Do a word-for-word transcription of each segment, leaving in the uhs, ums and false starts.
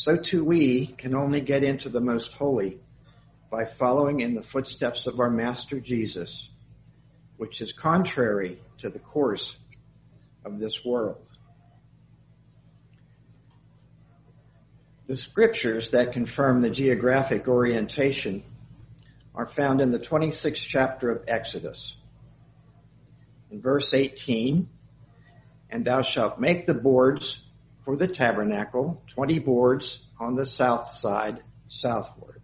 so too we can only get into the most holy by following in the footsteps of our Master Jesus, which is contrary to the course of this world. The scriptures that confirm the geographic orientation are found in the twenty-sixth chapter of Exodus. In verse eighteen, "And thou shalt make the boards for the tabernacle, twenty boards on the south side, southward."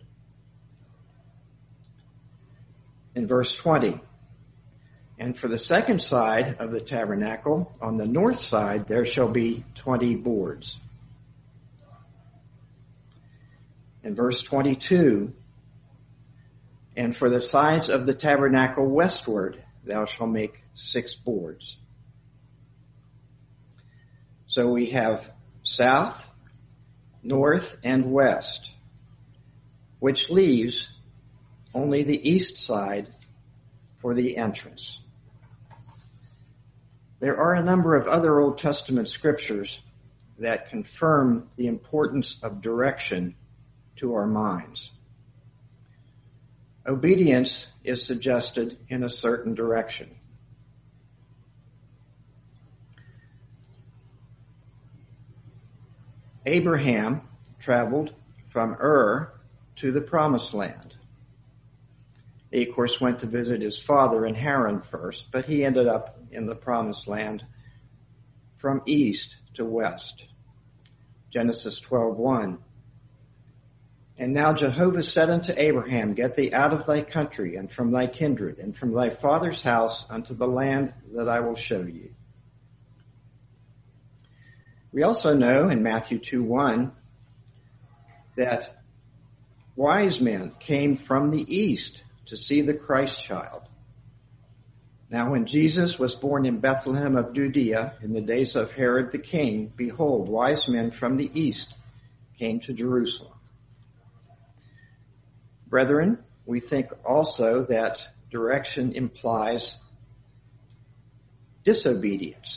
In verse twenty, "And for the second side of the tabernacle, on the north side, there shall be twenty boards." In verse twenty-two, "And for the sides of the tabernacle westward, thou shalt make six boards." So we have south, north, and west, which leaves only the east side for the entrance. There are a number of other Old Testament scriptures that confirm the importance of direction to our minds. Obedience is suggested in a certain direction. Abraham traveled from Ur to the Promised Land. He, of course, went to visit his father in Haran first, but he ended up in the Promised Land from east to west. Genesis twelve one. "And now Jehovah said unto Abraham, Get thee out of thy country, and from thy kindred, and from thy father's house, unto the land that I will show you." We also know in Matthew two one that wise men came from the east to see the Christ child. Now when Jesus was born in Bethlehem of Judea in the days of Herod the king, behold, wise men from the east came to Jerusalem. Brethren, we think also that direction implies disobedience.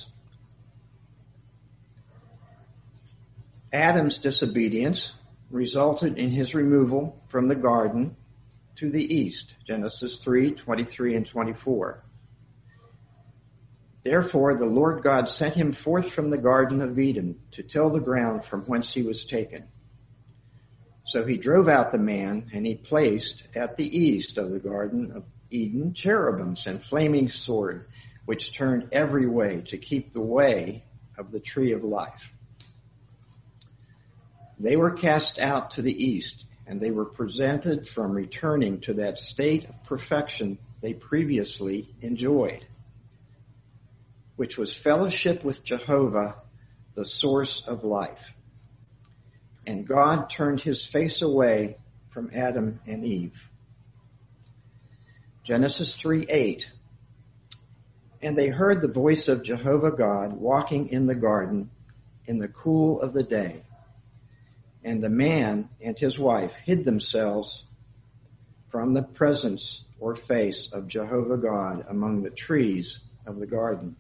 Adam's disobedience resulted in his removal from the garden to the east, Genesis three twenty-three and twenty-four. "Therefore the Lord God sent him forth from the garden of Eden to till the ground from whence he was taken. So he drove out the man, and he placed at the east of the garden of Eden cherubims and flaming sword, which turned every way to keep the way of the tree of life. They were cast out to the east, and they were prevented from returning to that state of perfection they previously enjoyed, which was fellowship with Jehovah, the source of life. And God turned his face away from Adam and Eve." Genesis three eight. "And they heard the voice of Jehovah God walking in the garden in the cool of the day. And the man and his wife hid themselves from the presence or face of Jehovah God among the trees of the garden."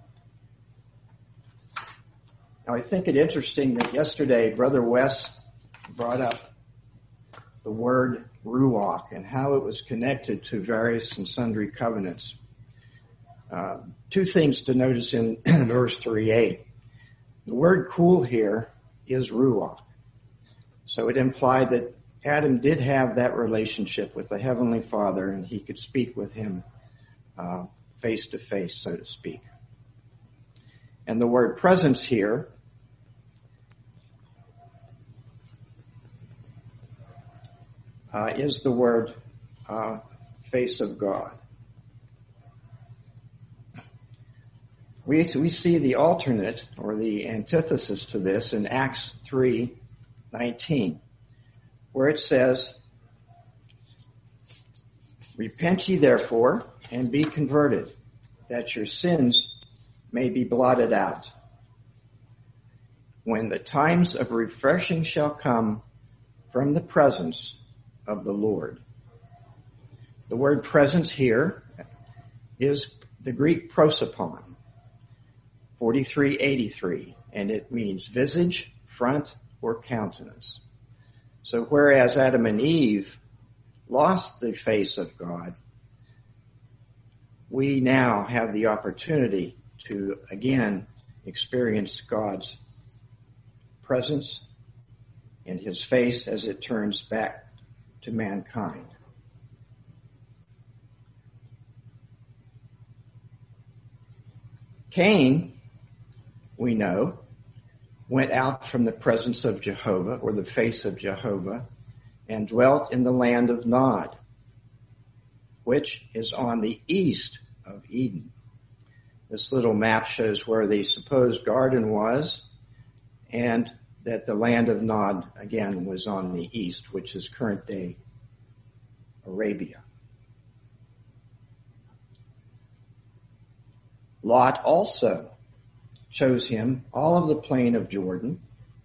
Now, I think it interesting that yesterday Brother Wes brought up the word ruach and how it was connected to various and sundry covenants. Uh, two things to notice in verse three eight. The word cool here is ruach. So it implied that Adam did have that relationship with the Heavenly Father, and he could speak with him uh, face to face, so to speak. And the word presence here uh, is the word uh, face of God. We, we see the alternate or the antithesis to this in Acts three nineteen, where it says, "Repent ye therefore and be converted, that your sins may be blotted out, when the times of refreshing shall come from the presence of the Lord." The word presence here is the Greek prosopon, forty-three eighty-three, and it means visage, front, or countenance. So whereas Adam and Eve lost the face of God, we now have the opportunity to again experience God's presence and his face as it turns back to mankind. Cain, we know, went out from the presence of Jehovah, or the face of Jehovah, and dwelt in the land of Nod, which is on the east of Eden. This little map shows where the supposed garden was, and that the land of Nod, again, was on the east, which is current-day Arabia. Lot also chose him all of the plain of Jordan,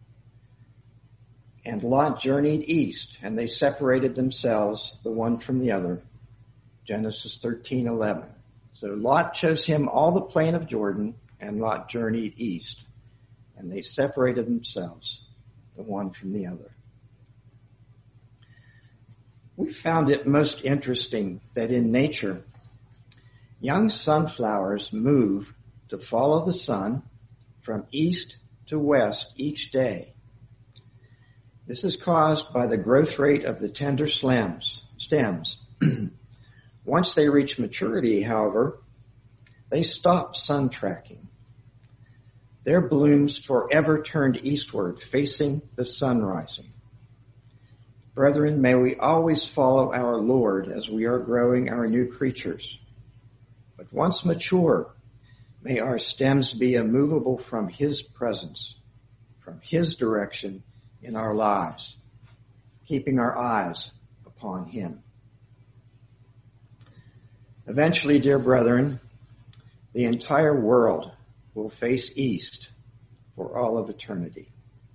and Lot journeyed east, and they separated themselves, the one from the other. Genesis thirteen eleven. So Lot chose him all the plain of Jordan, and Lot journeyed east, and they separated themselves, the one from the other. We found it most interesting that in nature, young sunflowers move to follow the sun from east to west each day. This is caused by the growth rate of the tender stems. stems. Once they reach maturity, however, they stop sun tracking. Their blooms forever turned eastward, facing the sun rising. Brethren, may we always follow our Lord as we are growing our new creatures. But once mature, may our stems be immovable from his presence, from his direction in our lives, keeping our eyes upon him. Eventually, dear brethren, the entire world will face east for all of eternity.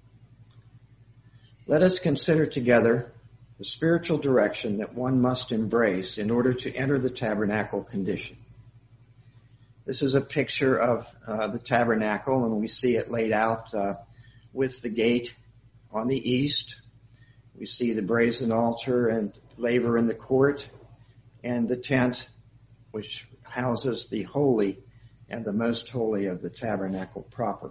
Let us consider together the spiritual direction that one must embrace in order to enter the tabernacle condition. This is a picture of uh, the tabernacle, and we see it laid out uh, with the gate on the east. We see the brazen altar and laver in the court, and the tent, which houses the holy and the most holy of the tabernacle proper.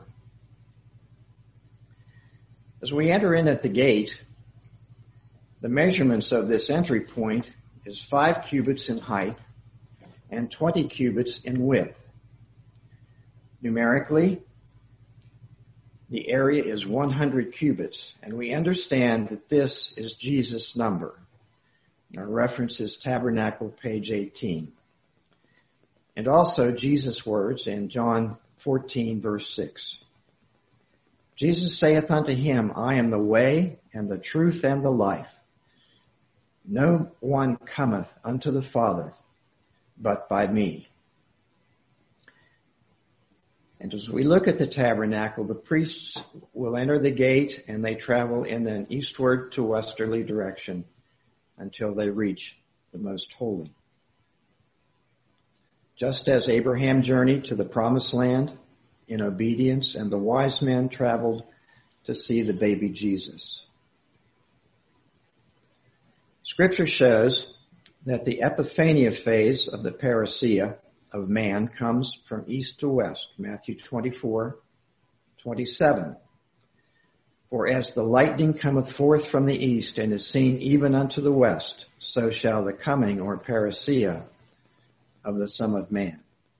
As we enter in at the gate, the measurements of this entry point is five cubits in height and twenty cubits in width. Numerically, the area is one hundred cubits, and we understand that this is Jesus' number. Our reference is Tabernacle, page eighteen. And also Jesus' words in John fourteen, verse six. Jesus saith unto him, I am the way and the truth and the life. No one cometh unto the Father but by me. And as we look at the tabernacle, the priests will enter the gate and they travel in an eastward to westerly direction until they reach the most holy. Just as Abraham journeyed to the promised land in obedience and the wise men traveled to see the baby Jesus. Scripture shows that the epiphania phase of the parousia of man comes from east to west, Matthew twenty-four, twenty-seven. For as the lightning cometh forth from the east and is seen even unto the west, so shall the coming or parousia of the Son of Man.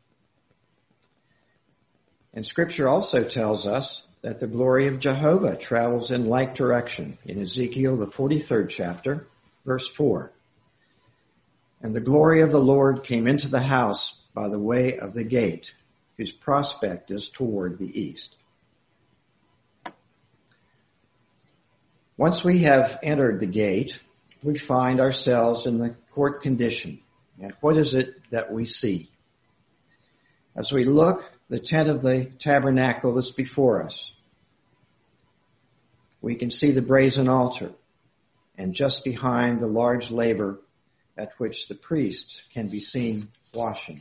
And Scripture also tells us that the glory of Jehovah travels in like direction in Ezekiel, the forty-third chapter, verse four. And the glory of the Lord came into the house by the way of the gate, whose prospect is toward the east. Once we have entered the gate, we find ourselves in the court condition. And what is it that we see? As we look, the tent of the tabernacle is before us. We can see the brazen altar, and just behind the large laver at which the priests can be seen washing.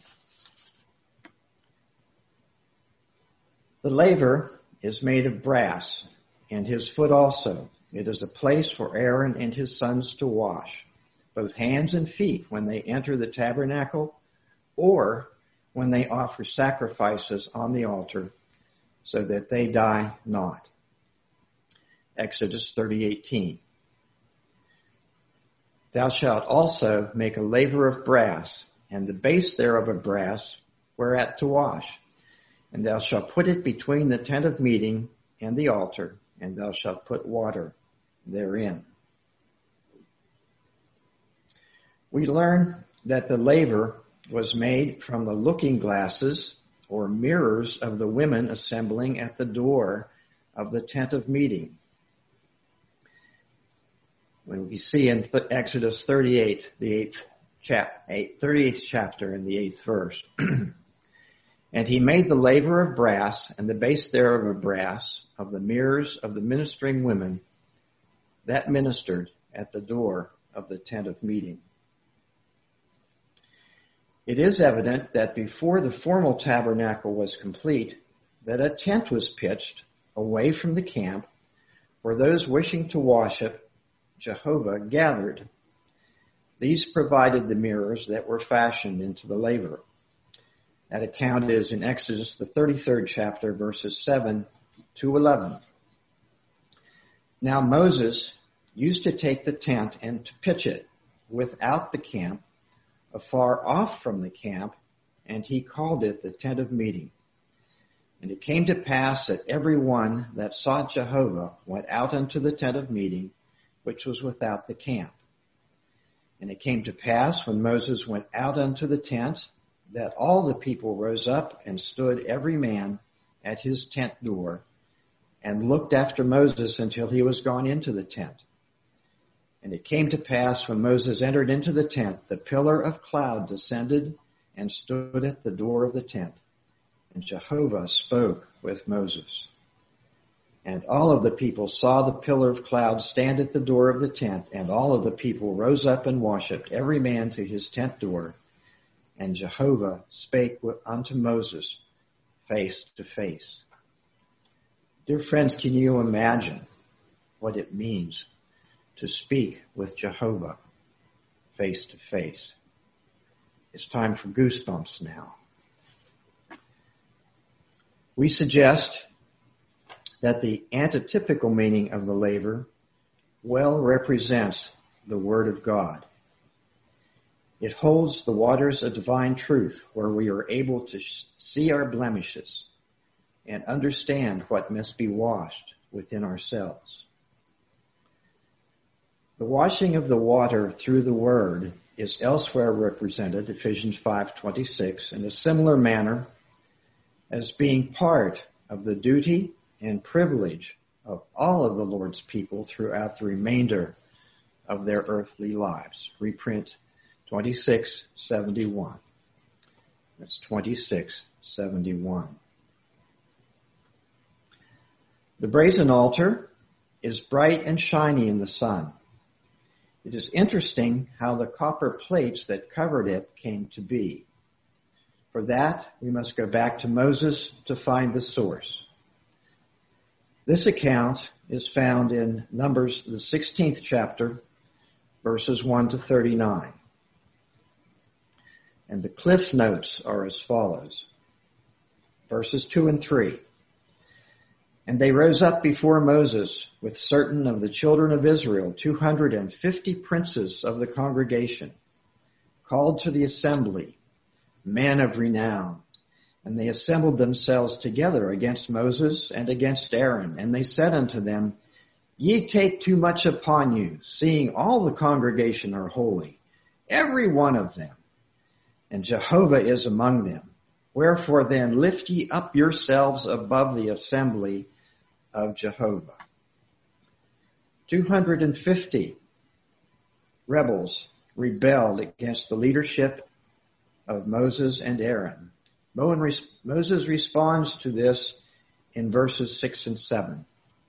The laver is made of brass, and his foot also. It is a place for Aaron and his sons to wash, both hands and feet, when they enter the tabernacle or when they offer sacrifices on the altar, so that they die not. Exodus thirty eighteen. Thou shalt also make a laver of brass, and the base thereof of brass, whereat to wash. And thou shalt put it between the tent of meeting and the altar, and thou shalt put water therein. We learn that the laver was made from the looking glasses or mirrors of the women assembling at the door of the tent of meeting. When we see in Exodus thirty-eight, the eighth chap, eight, thirty-eighth chapter in the eighth verse. And he made the laver of brass and the base thereof of brass of the mirrors of the ministering women that ministered at the door of the tent of meeting. It is evident that before the formal tabernacle was complete, that a tent was pitched away from the camp where those wishing to worship Jehovah gathered. These provided the mirrors that were fashioned into the laver. That account is in Exodus, the thirty-third chapter, verses seven to eleven. Now Moses used to take the tent and to pitch it without the camp, afar off from the camp, and he called it the tent of meeting. And it came to pass that every one that sought Jehovah went out unto the tent of meeting, which was without the camp. And it came to pass when Moses went out unto the tent, that all the people rose up and stood every man at his tent door, and looked after Moses until he was gone into the tent. And it came to pass when Moses entered into the tent, the pillar of cloud descended and stood at the door of the tent. And Jehovah spoke with Moses. And all of the people saw the pillar of cloud stand at the door of the tent, and all of the people rose up and worshipped, every man to his tent door. And Jehovah spake unto Moses face to face. Dear friends, can you imagine what it means to speak with Jehovah face to face? It's time for goosebumps now. We suggest that the antitypical meaning of the laver well represents the Word of God. It holds the waters of divine truth where we are able to see our blemishes and understand what must be washed within ourselves. The washing of the water through the Word is elsewhere represented, Ephesians five twenty-six, in a similar manner as being part of the duty and privilege of all of the Lord's people throughout the remainder of their earthly lives. Reprint twenty-six seventy-one. That's twenty-six seventy-one. The brazen altar is bright and shiny in the sun. It is interesting how the copper plates that covered it came to be. For that, we must go back to Moses to find the source. This account is found in Numbers, the sixteenth chapter, verses one to thirty-nine. And the cliff notes are as follows. Verses two and three. And they rose up before Moses with certain of the children of Israel, two hundred and fifty princes of the congregation, called to the assembly, men of renown. And they assembled themselves together against Moses and against Aaron. And they said unto them, Ye take too much upon you, seeing all the congregation are holy, every one of them. And Jehovah is among them. Wherefore then lift ye up yourselves above the assembly of Jehovah. two hundred fifty rebels rebelled against the leadership of Moses and Aaron. Moses responds to this in verses six and seven.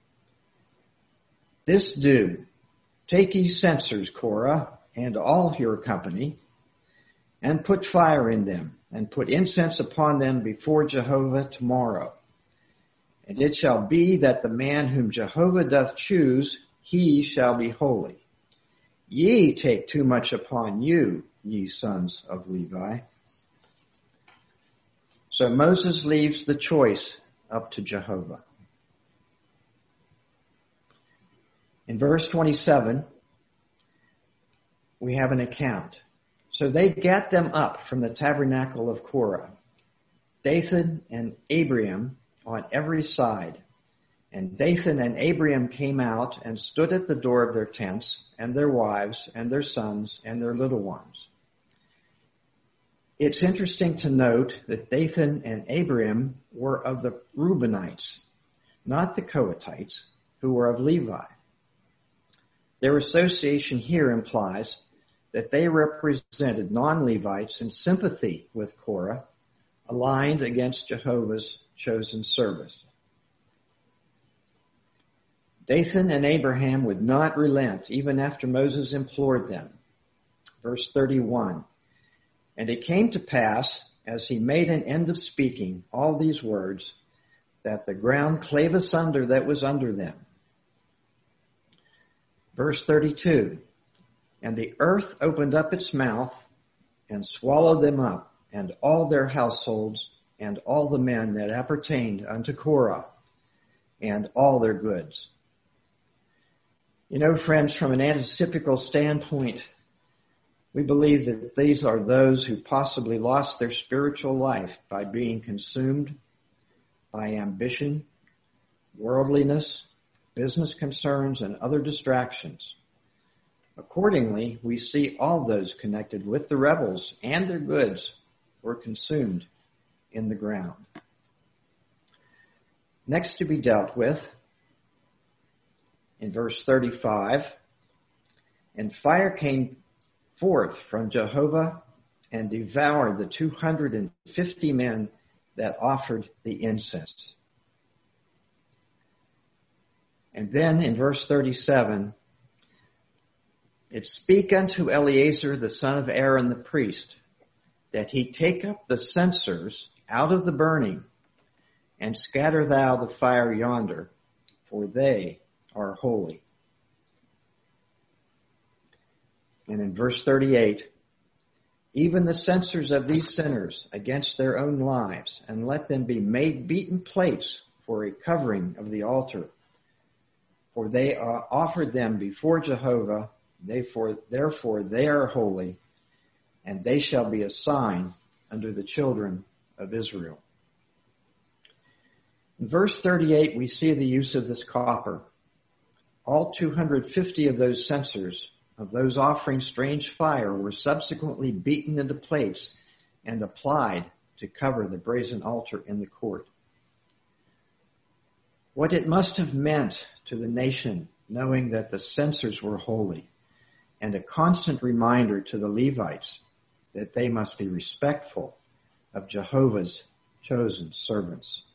This do, take ye censers, Korah, and all your company, and put fire in them, and put incense upon them before Jehovah tomorrow. And it shall be that the man whom Jehovah doth choose, he shall be holy. Ye take too much upon you, ye sons of Levi. So Moses leaves the choice up to Jehovah. In verse twenty-seven, we have an account. So they gat them up from the tabernacle of Korah, Dathan and Abiram on every side. And Dathan and Abiram came out and stood at the door of their tents, and their wives, and their sons, and their little ones. It's interesting to note that Dathan and Abiram were of the Reubenites, not the Kohathites, who were of Levi. Their association here implies that they represented non-Levites in sympathy with Korah, aligned against Jehovah's chosen service. Dathan and Abiram would not relent even after Moses implored them. Verse thirty-one, and it came to pass, as he made an end of speaking all these words, that the ground clave asunder that was under them. Verse thirty-two, and the earth opened up its mouth and swallowed them up, and all their households, and all the men that appertained unto Korah, and all their goods. You know, friends, from an antitypical standpoint, we believe that these are those who possibly lost their spiritual life by being consumed by ambition, worldliness, business concerns, and other distractions. Accordingly, we see all those connected with the rebels and their goods were consumed in the ground. Next to be dealt with, in verse thirty-five, and fire came forth from Jehovah and devoured the two hundred fifty men that offered the incense. And then in verse thirty-seven, it speak unto Eleazar the son of Aaron the priest, that he take up the censers out of the burning, and scatter thou the fire yonder, for they are holy. And in verse thirty-eight, even the censers of these sinners against their own lives, and let them be made beaten plates for a covering of the altar. For they are offered them before Jehovah, therefore, therefore they are holy, and they shall be a sign unto the children of Israel. In verse thirty-eight, we see the use of this copper. All two hundred fifty of those censers, of those offering strange fire, were subsequently beaten into plates and applied to cover the brazen altar in the court. What it must have meant to the nation, knowing that the censers were holy, and a constant reminder to the Levites that they must be respectful of Jehovah's chosen servants.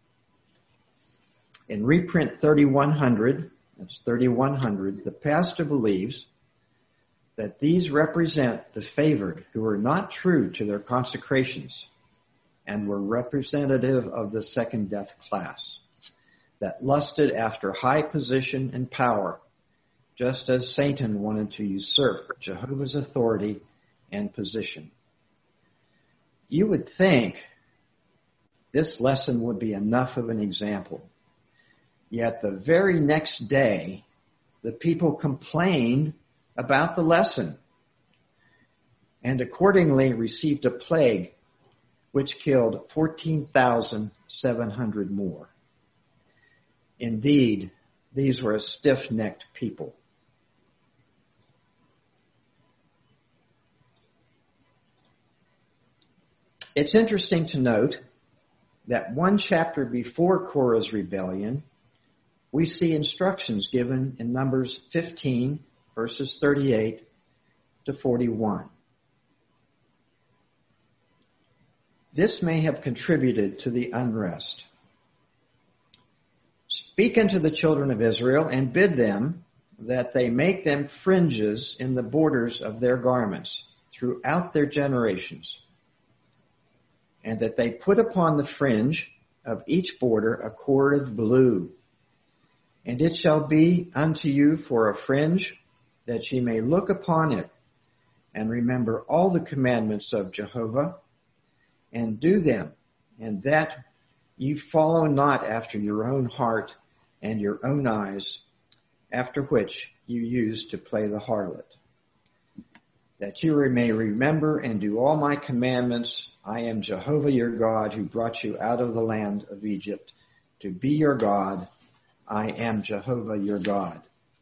In reprint thirty-one hundred, that's thirty-one hundred, the pastor believes that these represent the favored who were not true to their consecrations and were representative of the second death class that lusted after high position and power, just as Satan wanted to usurp Jehovah's authority and position. You would think this lesson would be enough of an example. Yet the very next day, the people complained about the lesson and accordingly received a plague which killed fourteen thousand seven hundred more. Indeed, these were a stiff-necked people. It's interesting to note that one chapter before Korah's rebellion, we see instructions given in Numbers fifteen, verses thirty-eight to forty-one. This may have contributed to the unrest. Speak unto the children of Israel and bid them that they make them fringes in the borders of their garments throughout their generations, and that they put upon the fringe of each border a cord of blue. And it shall be unto you for a fringe, that ye may look upon it, and remember all the commandments of Jehovah, and do them, and that ye follow not after your own heart and your own eyes, after which you used to play the harlot. That you may remember and do all my commandments. I am Jehovah your God, who brought you out of the land of Egypt, to be your God. I am Jehovah your God.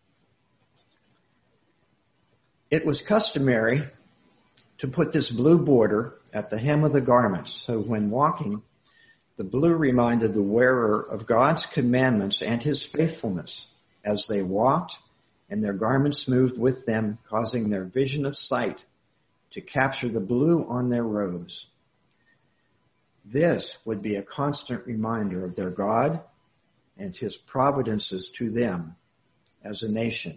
It was customary to put this blue border at the hem of the garments, so when walking, the blue reminded the wearer of God's commandments and his faithfulness as they walked, and their garments moved with them, causing their vision of sight to capture the blue on their robes. This would be a constant reminder of their God and his providences to them as a nation.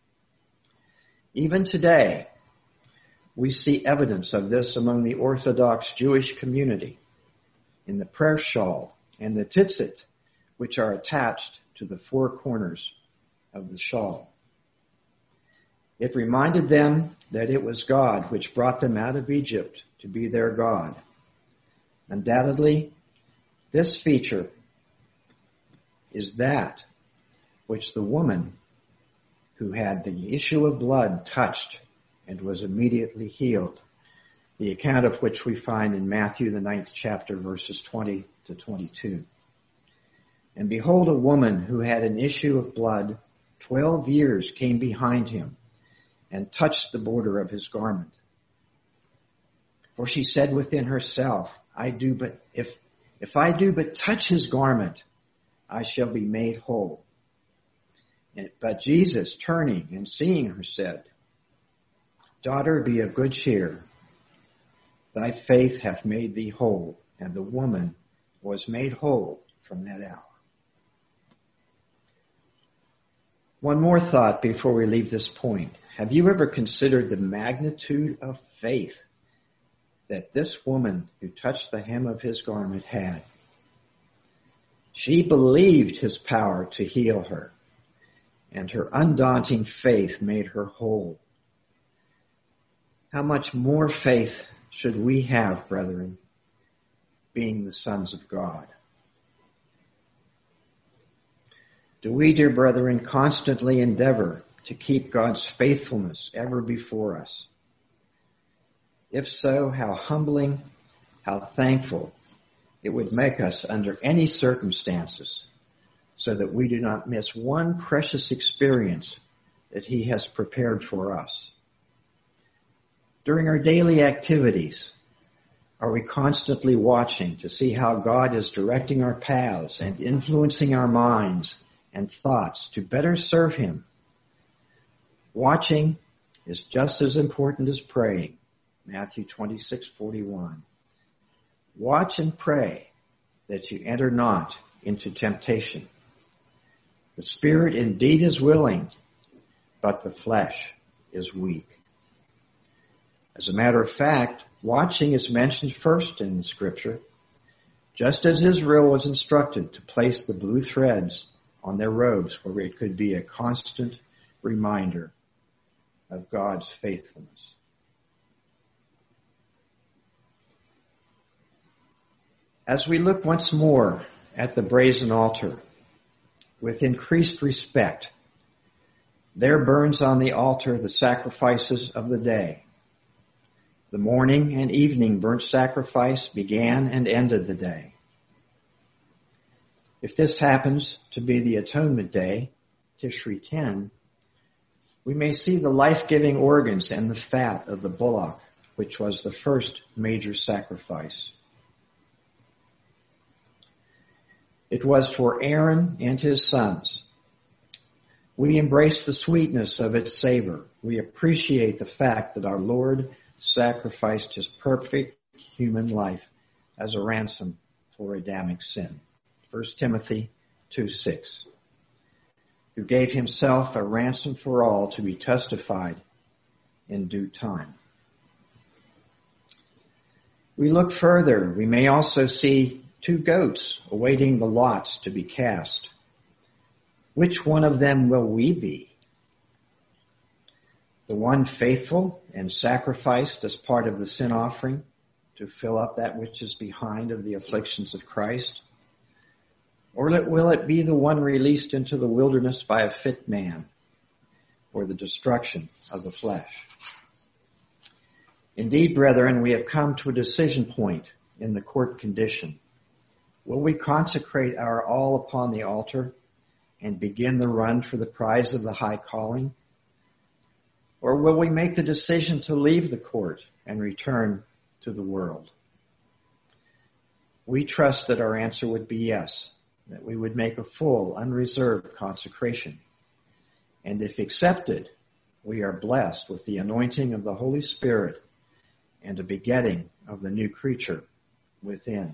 Even today, we see evidence of this among the Orthodox Jewish community in the prayer shawl and the tzitzit, which are attached to the four corners of the shawl. It reminded them that it was God which brought them out of Egypt to be their God. Undoubtedly, this feature is that which the woman who had the issue of blood touched and was immediately healed, the account of which we find in Matthew, the ninth chapter, verses twenty to twenty-two. And behold, a woman who had an issue of blood twelve years came behind him and touched the border of his garment. For she said within herself, I do but, if, if I do but touch his garment, I shall be made whole. And, but Jesus, turning and seeing her, said, Daughter, be of good cheer. Thy faith hath made thee whole. And the woman was made whole from that hour. One more thought before we leave this point. Have you ever considered the magnitude of faith that this woman who touched the hem of his garment had? She believed his power to heal her, and her undaunting faith made her whole. How much more faith should we have, brethren, being the sons of God? Do we, dear brethren, constantly endeavor to keep God's faithfulness ever before us? If so, how humbling, how thankful it would make us under any circumstances, so that we do not miss one precious experience that he has prepared for us. During our daily activities, are we constantly watching to see how God is directing our paths and influencing our minds and thoughts to better serve him? Watching is just as important as praying. Matthew twenty-six forty-one. Watch and pray that you enter not into temptation. The spirit indeed is willing, but the flesh is weak. As a matter of fact, watching is mentioned first in the scripture, just as Israel was instructed to place the blue threads on their robes where it could be a constant reminder of God's faithfulness. As we look once more at the brazen altar with increased respect, there burns on the altar the sacrifices of the day. The morning and evening burnt sacrifice began and ended the day. If this happens to be the Atonement Day, Tishri ten, we may see the life-giving organs and the fat of the bullock, which was the first major sacrifice. It was for Aaron and his sons. We embrace the sweetness of its savor. We appreciate the fact that our Lord sacrificed his perfect human life as a ransom for Adamic sin. First Timothy two six. Who gave himself a ransom for all to be testified in due time. We look further. We may also see two goats awaiting the lots to be cast. Which one of them will we be? The one faithful and sacrificed as part of the sin offering to fill up that which is behind of the afflictions of Christ? Or will it be the one released into the wilderness by a fit man for the destruction of the flesh? Indeed, brethren, we have come to a decision point in the court condition. Will we consecrate our all upon the altar and begin the run for the prize of the high calling? Or will we make the decision to leave the court and return to the world? We trust that our answer would be yes, that we would make a full, unreserved consecration. And if accepted, we are blessed with the anointing of the Holy Spirit and a begetting of the new creature within.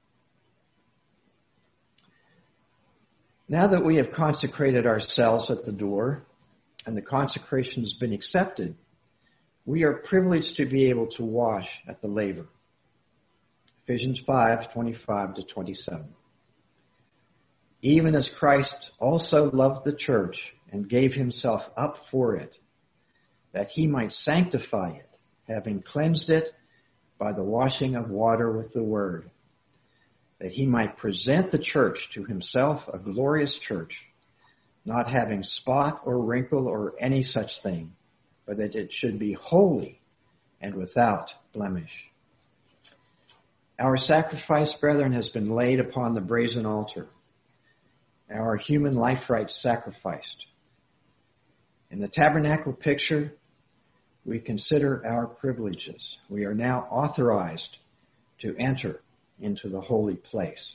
Now that we have consecrated ourselves at the door and the consecration has been accepted, we are privileged to be able to wash at the laver. Ephesians five, twenty-five to twenty-seven. Even as Christ also loved the church and gave himself up for it, that he might sanctify it, having cleansed it by the washing of water with the word, that he might present the church to himself a glorious church, not having spot or wrinkle or any such thing, but that it should be holy and without blemish. Our sacrifice, brethren, has been laid upon the brazen altar, our human life rights sacrificed. In the tabernacle picture, we consider our privileges. We are now authorized to enter into the holy place.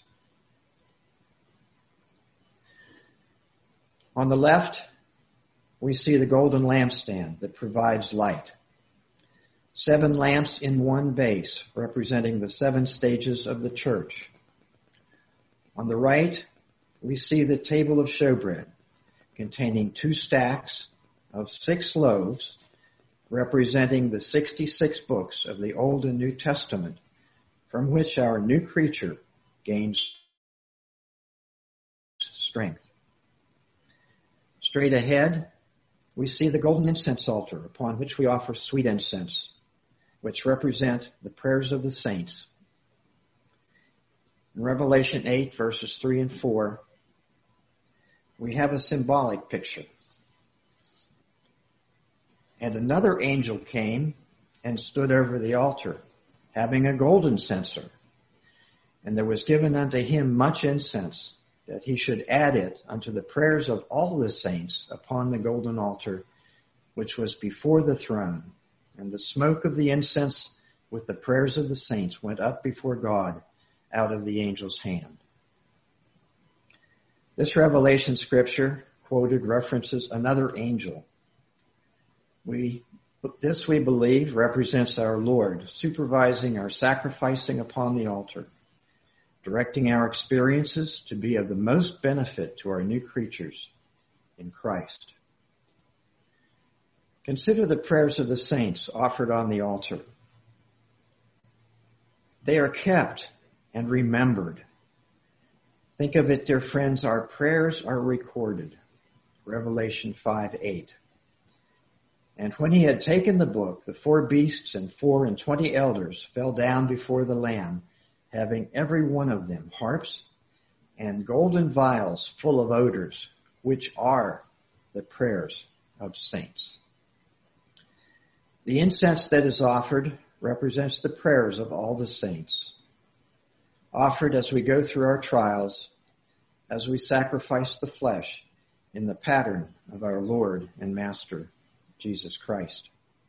On the left, we see the golden lampstand that provides light. Seven lamps in one base, representing the seven stages of the church. On the right, we see the table of showbread, containing two stacks of six loaves, representing the sixty-six books of the Old and New Testament, from which our new creature gains strength. Straight ahead, we see the golden incense altar upon which we offer sweet incense, which represent the prayers of the saints. In Revelation eight, verses three and four, we have a symbolic picture. And another angel came and stood over the altar, having a golden censer. And there was given unto him much incense, that he should add it unto the prayers of all the saints upon the golden altar, which was before the throne. And the smoke of the incense with the prayers of the saints went up before God out of the angel's hand. This Revelation scripture quoted references another angel. We, this we believe represents our Lord, supervising our sacrificing upon the altar, directing our experiences to be of the most benefit to our new creatures in Christ. Consider the prayers of the saints offered on the altar. They are kept and remembered. Think of it, dear friends, our prayers are recorded. Revelation five eight. And when he had taken the book, the four beasts and four and twenty elders fell down before the Lamb, having every one of them harps and golden vials full of odors, which are the prayers of saints. The incense that is offered represents the prayers of all the saints, offered as we go through our trials, as we sacrifice the flesh in the pattern of our Lord and Master, Jesus Christ.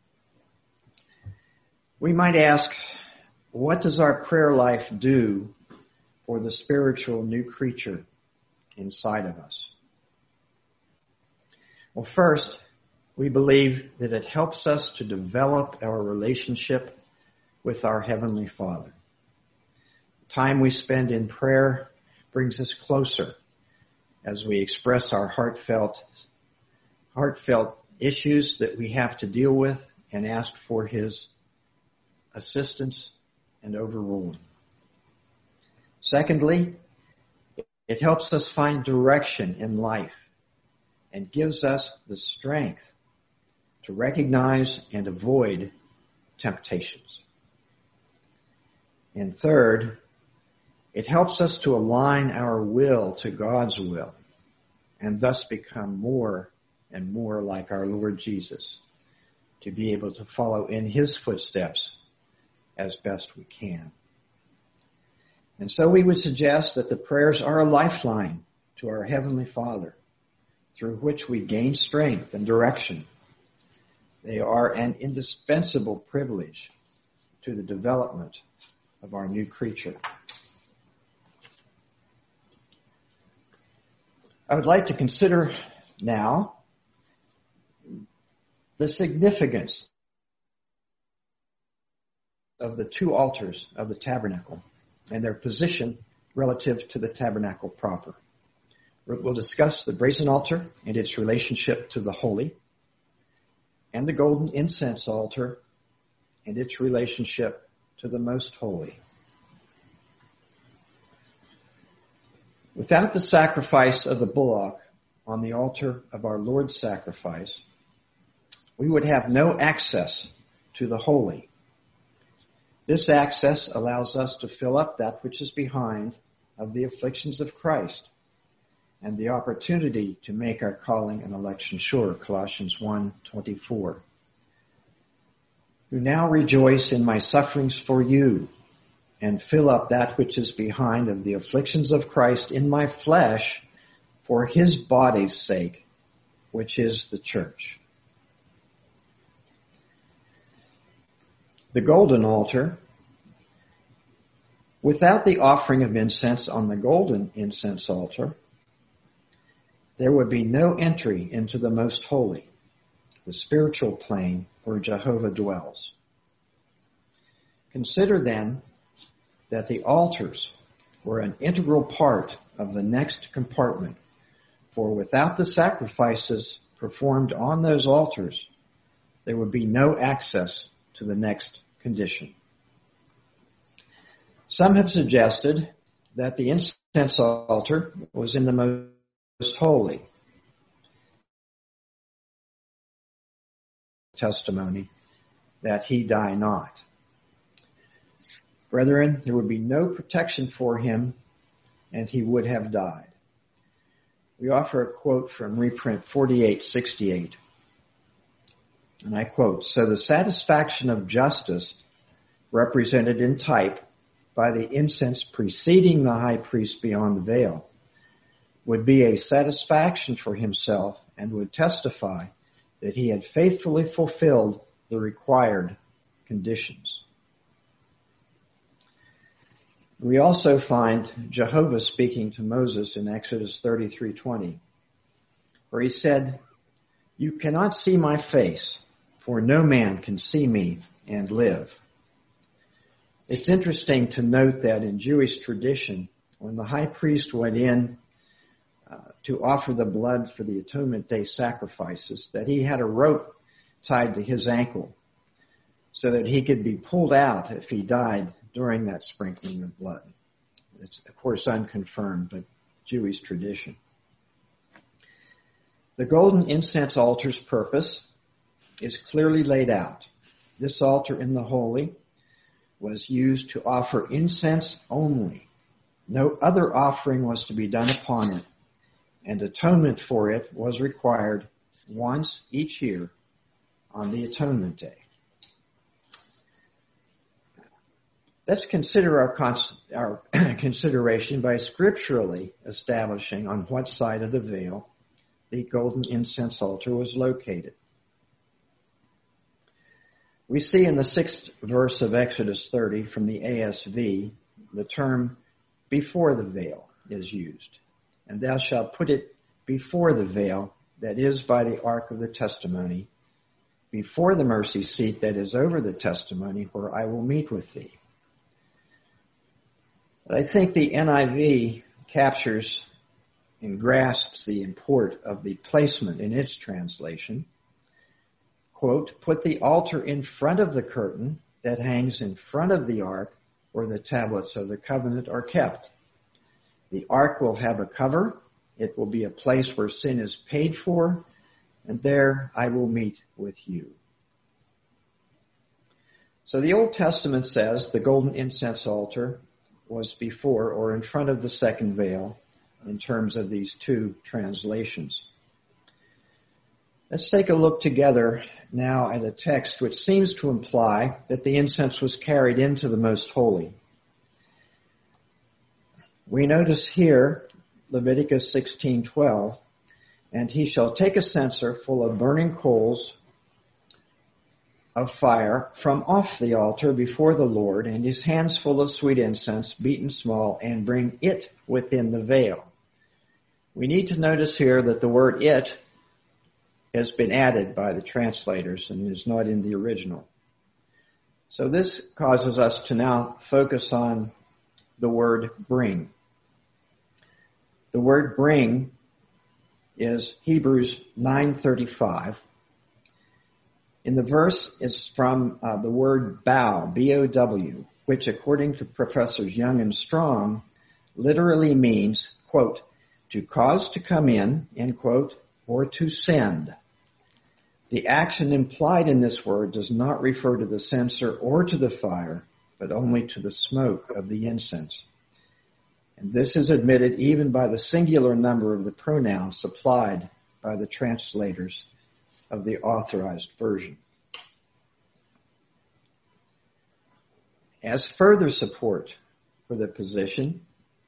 We might ask, what does our prayer life do for the spiritual new creature inside of us? Well, first, we believe that it helps us to develop our relationship with our Heavenly Father. The time we spend in prayer brings us closer as we express our heartfelt, heartfelt issues that we have to deal with and ask for His assistance and overruling. Secondly, it helps us find direction in life and gives us the strength to recognize and avoid temptations. And third, it helps us to align our will to God's will and thus become more and more like our Lord Jesus, to be able to follow in his footsteps as best we can. And so we would suggest that the prayers are a lifeline to our Heavenly Father, through which we gain strength and direction. They are an indispensable privilege to the development of our new creature. I would like to consider now the significance of the two altars of the tabernacle and their position relative to the tabernacle proper. We'll discuss the brazen altar and its relationship to the holy, and the golden incense altar and its relationship to the most holy. Without the sacrifice of the bullock on the altar of our Lord's sacrifice, we would have no access to the holy. This access allows us to fill up that which is behind of the afflictions of Christ and the opportunity to make our calling and election sure, Colossians one twenty-four. Who now rejoice in my sufferings for you, and fill up that which is behind of the afflictions of Christ in my flesh for his body's sake, which is the church. The golden altar, without the offering of incense on the golden incense altar, there would be no entry into the most holy, the spiritual plane where Jehovah dwells. Consider then that the altars were an integral part of the next compartment, for without the sacrifices performed on those altars, there would be no access to the next condition. Some have suggested that the incense altar was in the most holy testimony, that he die not. Brethren, there would be no protection for him, and he would have died. We offer a quote from reprint forty-eight sixty-eight. And I quote, "So the satisfaction of justice, represented in type by the incense preceding the high priest beyond the veil, would be a satisfaction for himself and would testify that he had faithfully fulfilled the required conditions." We also find Jehovah speaking to Moses in Exodus thirty-three twenty, where he said, "You cannot see my face, for no man can see me and live." It's interesting to note that in Jewish tradition, when the high priest went in uh, to offer the blood for the Atonement Day sacrifices, that he had a rope tied to his ankle so that he could be pulled out if he died during that sprinkling of blood. It's, of course, unconfirmed, but Jewish tradition. The golden incense altar's purpose is clearly laid out. This altar in the holy was used to offer incense only. No other offering was to be done upon it, and atonement for it was required once each year on the Atonement Day. Let's consider our, cons- our consideration by scripturally establishing on what side of the veil the golden incense altar was located. We see in the sixth verse of Exodus thirty from the A S V, the term "before the veil" is used. "And thou shalt put it before the veil that is by the ark of the testimony, before the mercy seat that is over the testimony, where I will meet with thee." But I think the N I V captures and grasps the import of the placement in its translation. Quote, "Put the altar in front of the curtain that hangs in front of the ark where the tablets of the covenant are kept." The ark will have a cover. It will be a place where sin is paid for, and there I will meet with you. So the Old Testament says the golden incense altar was before or in front of the second veil in terms of these two translations. Let's take a look together now at a text which seems to imply that the incense was carried into the Most Holy. We notice here Leviticus sixteen twelve, and he shall take a censer full of burning coals of fire from off the altar before the Lord, and his hands full of sweet incense, beaten small, and bring it within the veil. We need to notice here that the word it has been added by the translators and is not in the original. So this causes us to now focus on the word bring. The word bring is Hebrews nine thirty-five. In the verse is from uh, the word bow, B O W, which according to Professors Young and Strong literally means, quote, to cause to come in, end quote, or to send. The action implied in this word does not refer to the censer or to the fire, but only to the smoke of the incense. And this is admitted even by the singular number of the pronoun supplied by the translators of the authorized version. As further support for the position,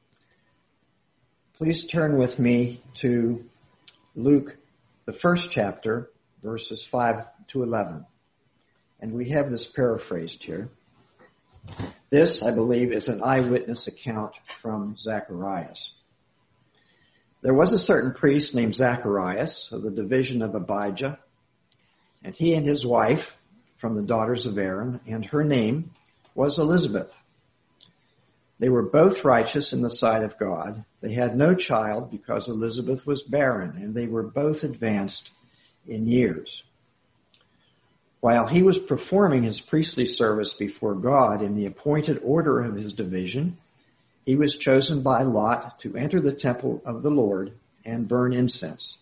please turn with me to Luke, the first chapter, verses five to eleven. And we have this paraphrased here. This, I believe, is an eyewitness account from Zacharias. There was a certain priest named Zacharias of the division of Abijah, and he and his wife from the daughters of Aaron, and her name was Elizabeth. They were both righteous in the sight of God. They had no child because Elizabeth was barren, and they were both advanced in years. While he was performing his priestly service before God in the appointed order of his division, he was chosen by Lot to enter the temple of the Lord and burn incense.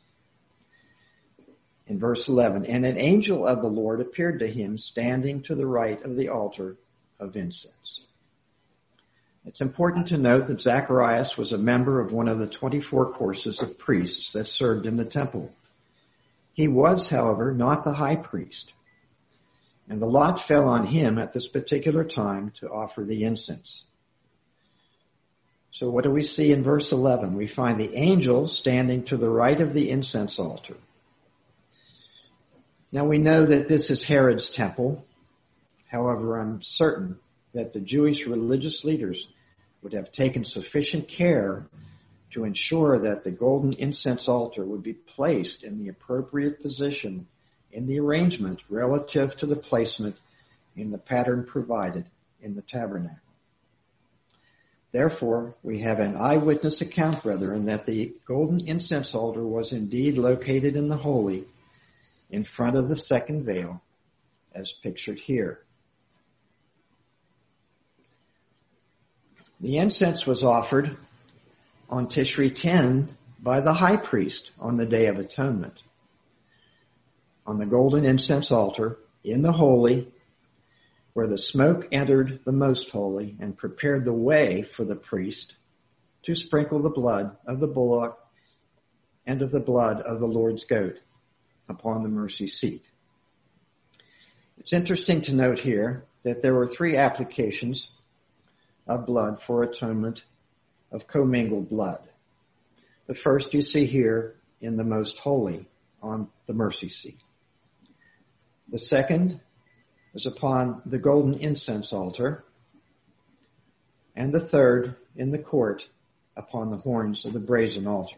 In verse eleven, and an angel of the Lord appeared to him standing to the right of the altar of incense. It's important to note that Zacharias was a member of one of the twenty-four courses of priests that served in the temple. He was, however, not the high priest, and the lot fell on him at this particular time to offer the incense. So what do we see in verse eleven? We find the angel standing to the right of the incense altar. Now we know that this is Herod's temple. However, I'm certain that the Jewish religious leaders would have taken sufficient care to ensure that the golden incense altar would be placed in the appropriate position in the arrangement relative to the placement in the pattern provided in the tabernacle. Therefore, we have an eyewitness account, brethren, that the golden incense altar was indeed located in the holy in front of the second veil, as pictured here. The incense was offered on Tishri ten by the high priest on the Day of Atonement. On the golden incense altar in the holy, where the smoke entered the most holy and prepared the way for the priest to sprinkle the blood of the bullock and of the blood of the Lord's goat upon the mercy seat. It's interesting to note here that there were three applications of blood for atonement of commingled blood. The first you see here in the most holy on the mercy seat. The second is upon the golden incense altar, and the third in the court upon the horns of the brazen altar.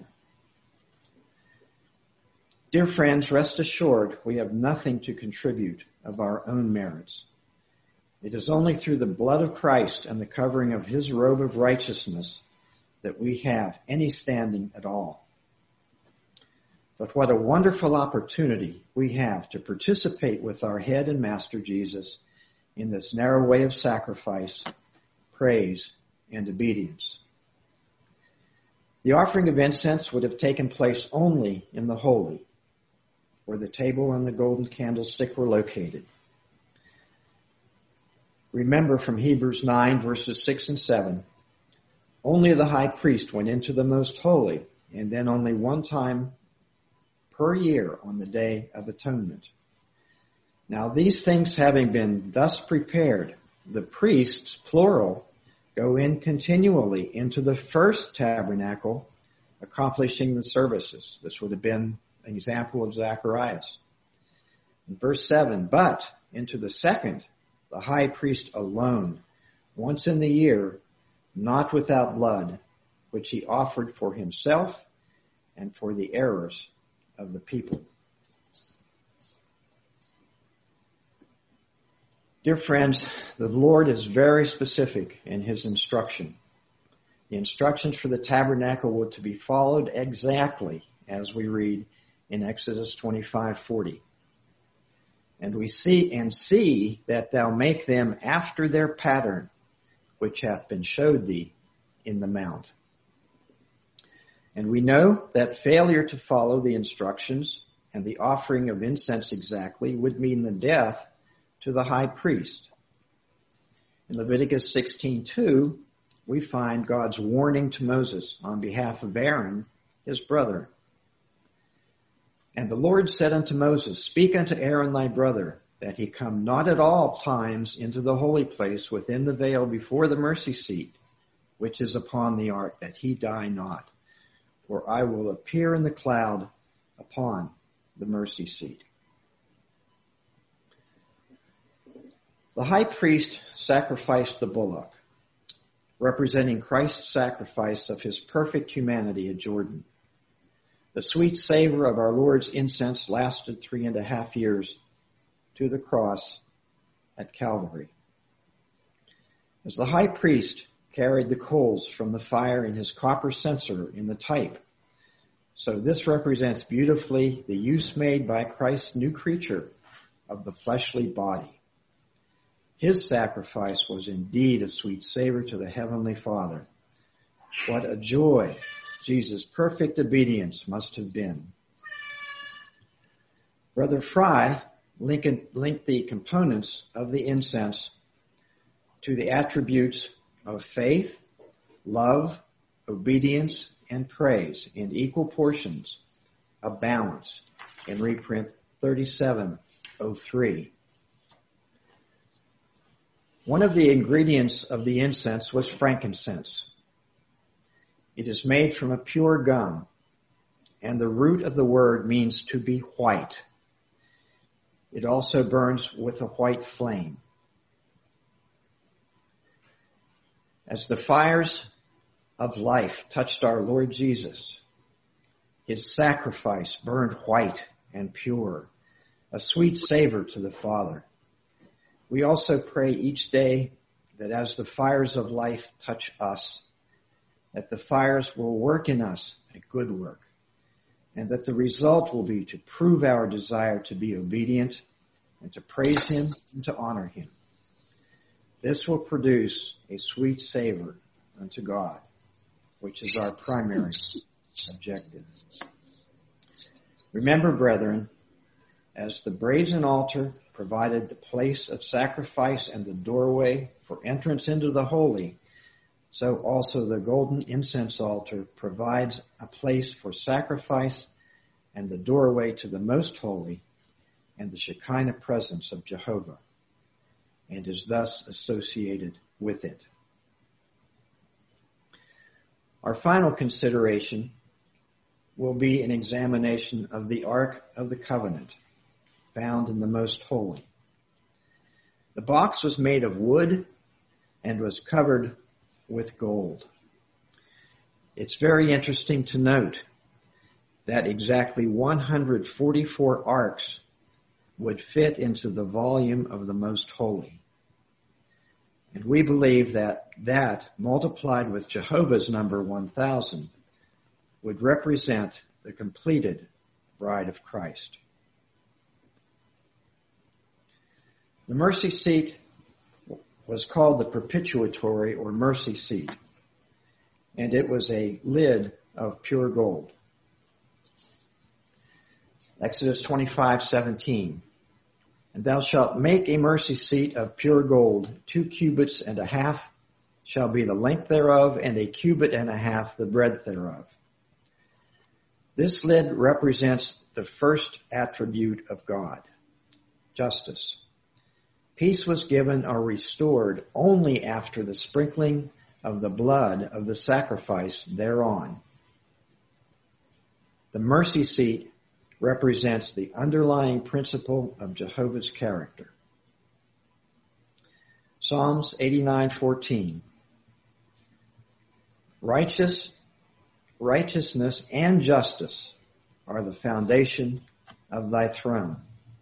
Dear friends, rest assured we have nothing to contribute of our own merits. It is only through the blood of Christ and the covering of his robe of righteousness that we have any standing at all. But what a wonderful opportunity we have to participate with our head and master Jesus in this narrow way of sacrifice, praise, and obedience. The offering of incense would have taken place only in the holy, where the table and the golden candlestick were located. Remember from Hebrews nine, verses six and seven, only the high priest went into the most holy, and then only one time per year on the Day of Atonement. Now these things having been thus prepared, the priests, plural, go in continually into the first tabernacle, accomplishing the services. This would have been an example of Zacharias. In verse seven, but into the second, the high priest alone, once in the year, not without blood, which he offered for himself and for the errors of the people. Dear friends, the Lord is very specific in his instruction. The instructions for the tabernacle were to be followed exactly as we read in Exodus twenty-five forty. And we see, and see that thou make them after their pattern, which hath been showed thee in the mount. And we know that failure to follow the instructions and the offering of incense exactly would mean the death to the high priest. In Leviticus sixteen two, we find God's warning to Moses on behalf of Aaron, his brother. And the Lord said unto Moses, speak unto Aaron thy brother, that he come not at all times into the holy place within the veil before the mercy seat, which is upon the ark, that he die not. For I will appear in the cloud upon the mercy seat. The high priest sacrificed the bullock, representing Christ's sacrifice of his perfect humanity at Jordan. The sweet savor of our Lord's incense lasted three and a half years to the cross at Calvary. As the high priest carried the coals from the fire in his copper censer in the type, so this represents beautifully the use made by Christ's new creature of the fleshly body. His sacrifice was indeed a sweet savor to the Heavenly Father. What a joy Jesus' perfect obedience must have been. Brother Fry linked, linked the components of the incense to the attributes of faith, love, obedience, and praise in equal portions, a balance, in reprint thirty-seven oh three. One of the ingredients of the incense was frankincense. It is made from a pure gum, and the root of the word means to be white. It also burns with a white flame. As the fires of life touched our Lord Jesus, his sacrifice burned white and pure, a sweet savor to the Father. We also pray each day that as the fires of life touch us, that the fires will work in us a good work, and that the result will be to prove our desire to be obedient and to praise him and to honor him. This will produce a sweet savor unto God, which is our primary objective. Remember, brethren, as the brazen altar provided the place of sacrifice and the doorway for entrance into the holy, so also the golden incense altar provides a place for sacrifice and the doorway to the most holy and the Shekinah presence of Jehovah, and is thus associated with it. Our final consideration will be an examination of the Ark of the Covenant, found in the most holy. The box was made of wood and was covered with gold. It's very interesting to note that exactly one hundred forty-four arks would fit into the volume of the most holy. And we believe that that, multiplied with Jehovah's number one thousand, would represent the completed bride of Christ. The mercy seat was called the propitiatory or mercy seat, and it was a lid of pure gold. Exodus twenty-five seventeen. And thou shalt make a mercy seat of pure gold, two cubits and a half shall be the length thereof, and a cubit and a half the breadth thereof. This lid represents the first attribute of God, justice. Peace was given or restored only after the sprinkling of the blood of the sacrifice thereon. The mercy seat represents the underlying principle of Jehovah's character. Psalms eighty-nine fourteen. Righteous, righteousness and justice are the foundation of thy throne.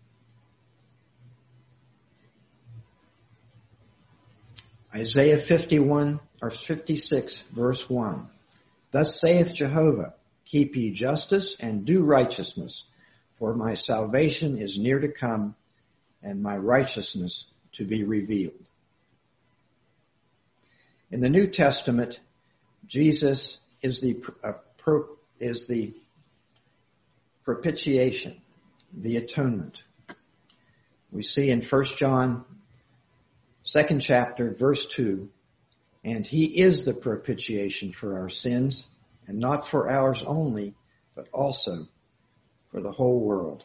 Isaiah fifty-one or fifty-six verse one. Thus saith Jehovah, keep ye justice and do righteousness, for my salvation is near to come, and my righteousness to be revealed. In the New Testament, Jesus is the uh, pro, is the propitiation, the atonement. We see in First John, second chapter, verse two, and he is the propitiation for our sins, and not for ours only, but also for the whole world.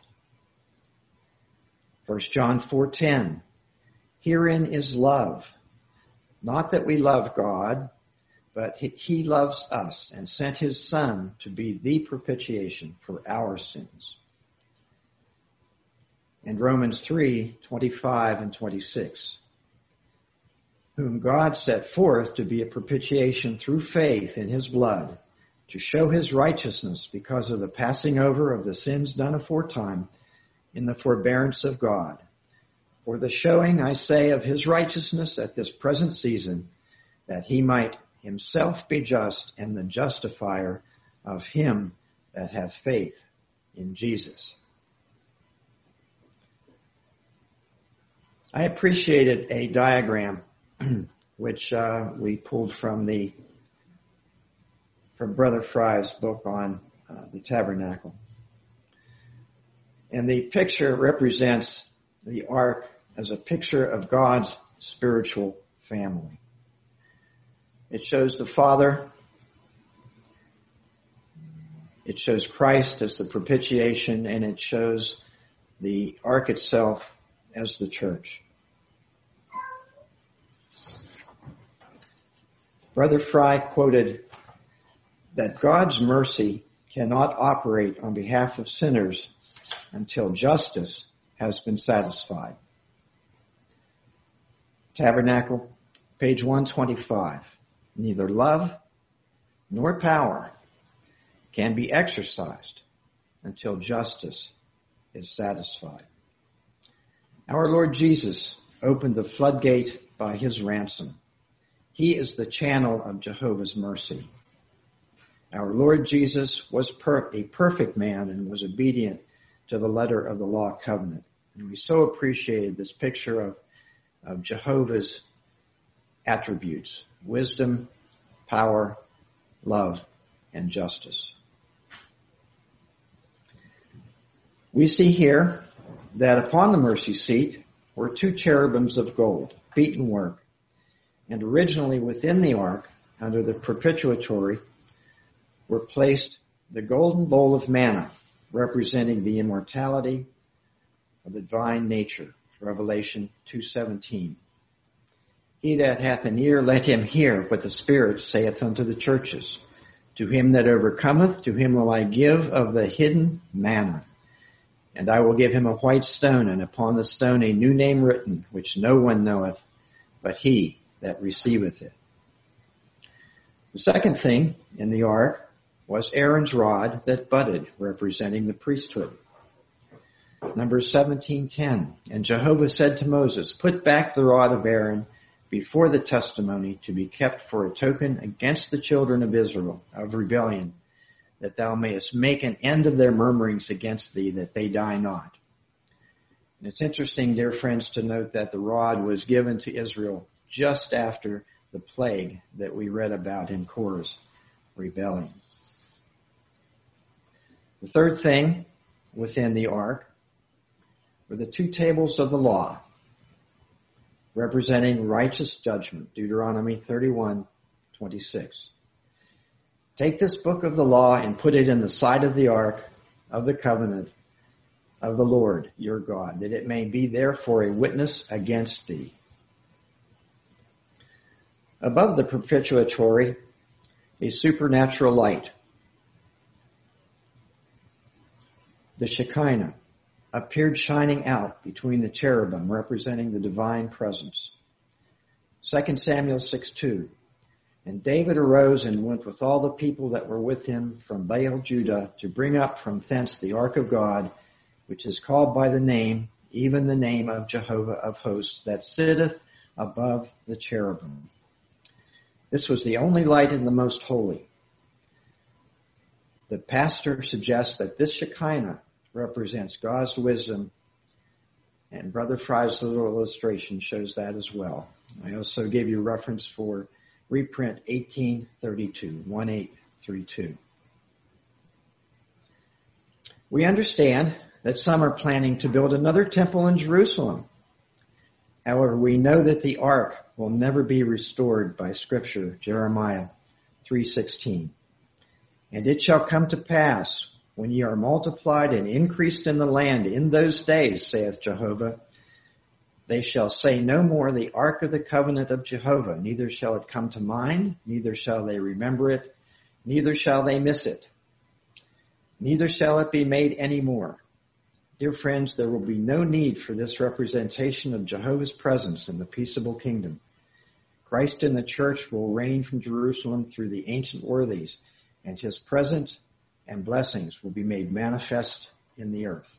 First John four ten, herein is love, not that we love God, but he loves us and sent his Son to be the propitiation for our sins. And Romans three twenty-five and twenty-six, whom God set forth to be a propitiation through faith in his blood, to show his righteousness because of the passing over of the sins done aforetime in the forbearance of God. For the showing, I say, of his righteousness at this present season, that he might himself be just and the justifier of him that hath faith in Jesus. I appreciated a diagram which uh, we pulled from the from Brother Fry's book on uh, the tabernacle. And the picture represents the ark as a picture of God's spiritual family. It shows the Father. It shows Christ as the propitiation, and it shows the ark itself as the church. Brother Fry quoted that God's mercy cannot operate on behalf of sinners until justice has been satisfied. Tabernacle, page one twenty-five. Neither love nor power can be exercised until justice is satisfied. Our Lord Jesus opened the floodgate by his ransom. He is the channel of Jehovah's mercy. Our Lord Jesus was per- a perfect man and was obedient to the letter of the law covenant. And we so appreciated this picture of, of Jehovah's attributes: wisdom, power, love, and justice. We see here that upon the mercy seat were two cherubims of gold, beaten work, and originally within the ark, under the propitiatory, were placed the golden bowl of manna, representing the immortality of the divine nature, Revelation two seventeen. He that hath an ear, let him hear what the Spirit saith unto the churches. To him that overcometh, to him will I give of the hidden manna. And I will give him a white stone, and upon the stone a new name written, which no one knoweth, but he that receiveth it. The second thing in the ark was Aaron's rod that budded, representing the priesthood. Numbers seventeen ten. And Jehovah said to Moses, put back the rod of Aaron before the testimony, to be kept for a token against the children of Israel of rebellion, that thou mayest make an end of their murmurings against thee, that they die not. And it's interesting, dear friends, to note that the rod was given to Israel just after the plague that we read about in Korah's rebellion. The third thing within the ark were the two tables of the law, representing righteous judgment, Deuteronomy thirty-one twenty-six. Take this book of the law and put it in the side of the ark of the covenant of the Lord your God, that it may be there for a witness against thee. Above the propitiatory, a supernatural light, the Shekinah, appeared shining out between the cherubim, representing the divine presence. Second Samuel six two. And David arose and went with all the people that were with him from Baal Judah to bring up from thence the ark of God, which is called by the name, even the name of Jehovah of hosts, that sitteth above the cherubim. This was the only light in the most holy. The pastor suggests that this Shekinah represents God's wisdom, and Brother Fry's little illustration shows that as well. I also gave you reference for reprint eighteen thirty-two, eighteen thirty-two. We understand that some are planning to build another temple in Jerusalem. However, we know that the ark will never be restored by Scripture, Jeremiah three sixteen. And it shall come to pass, when ye are multiplied and increased in the land in those days, saith Jehovah, they shall say no more the ark of the covenant of Jehovah, neither shall it come to mind, neither shall they remember it, neither shall they miss it, neither shall it be made any more. Dear friends, there will be no need for this representation of Jehovah's presence in the peaceable kingdom. Christ in the church will reign from Jerusalem through the ancient worthies, and his presence and blessings will be made manifest in the earth.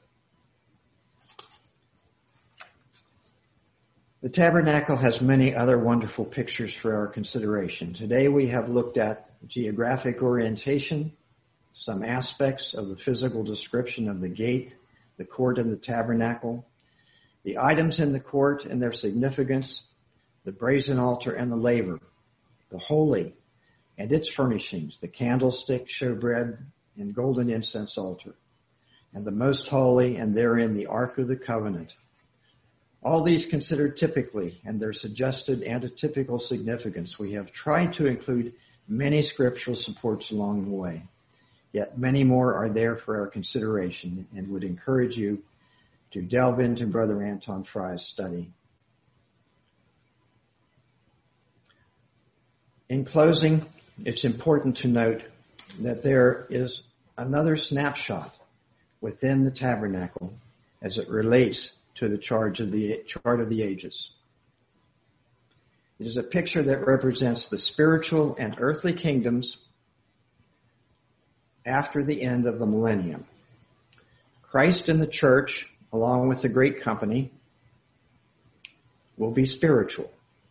The tabernacle has many other wonderful pictures for our consideration. Today we have looked at geographic orientation, some aspects of the physical description of the gate, the court, and the tabernacle, the items in the court and their significance, the brazen altar and the laver, the holy and its furnishings, the candlestick, showbread, and golden incense altar, and the most holy, and therein the ark of the covenant. All these considered typically, and their suggested antitypical significance, we have tried to include many scriptural supports along the way. Yet many more are there for our consideration, and would encourage you to delve into Brother Anton Fry's study. In closing, it's important to note that there is another snapshot within the tabernacle as it relates to the charge of the chart of the ages. It is a picture that represents the spiritual and earthly kingdoms after the end of the millennium. Christ and the church, along with the great company, will be spiritual.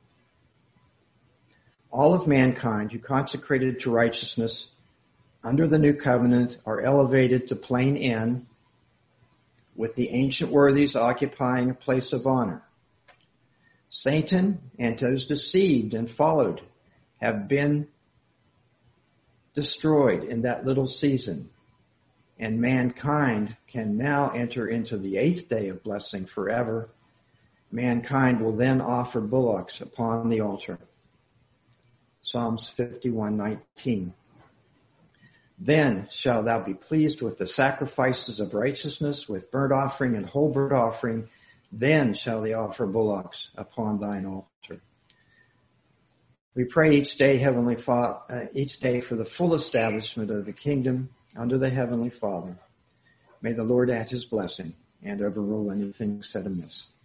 All of mankind who consecrated to righteousness under the new covenant are elevated to plain end, with the ancient worthies occupying a place of honor. Satan and those deceived and followed have been destroyed in that little season, and mankind can now enter into the eighth day of blessing forever. Mankind will then offer bullocks upon the altar. Psalms fifty-one nineteen. Then shalt thou be pleased with the sacrifices of righteousness, with burnt offering and whole burnt offering. Then shall they offer bullocks upon thine altar. We pray each day, Heavenly Father, uh, each day for the full establishment of the kingdom under the Heavenly Father. May the Lord add his blessing and overrule anything said amiss.